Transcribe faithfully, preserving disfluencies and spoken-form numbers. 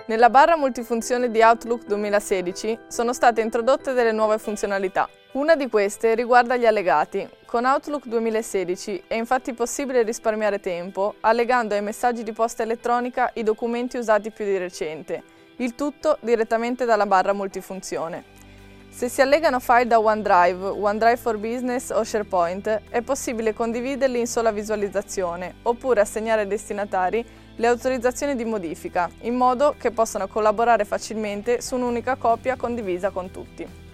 Nella barra multifunzione di Outlook duemilasedici sono state introdotte delle nuove funzionalità. Una di queste riguarda gli allegati. Con Outlook duemilasedici è infatti possibile risparmiare tempo allegando ai messaggi di posta elettronica i documenti usati più di recente, il tutto direttamente dalla barra multifunzione. Se si allegano file da OneDrive, OneDrive for Business o SharePoint, è possibile condividerli in sola visualizzazione oppure assegnare ai destinatari le autorizzazioni di modifica, in modo che possano collaborare facilmente su un'unica copia condivisa con tutti.